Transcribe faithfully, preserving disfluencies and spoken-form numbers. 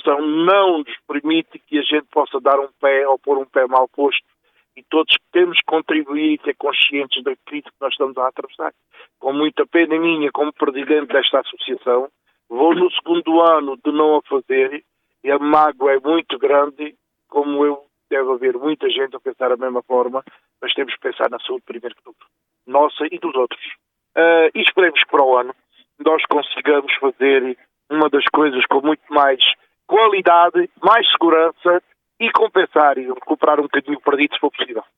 situação não nos permite que a gente possa dar um pé ou pôr um pé mal posto, e todos temos que contribuir e ter conscientes da crise que nós estamos a atravessar. Com muita pena minha, como presidente desta associação, vou no segundo ano de não a fazer, e a mágoa é muito grande, como eu, deve haver muita gente a pensar da mesma forma, mas temos que pensar na saúde primeiro que tudo, nossa e dos outros. Uh, e esperemos que para o ano nós consigamos fazer uma das coisas com muito mais qualidade, mais segurança e compensar e recuperar um bocadinho perdido se for possível.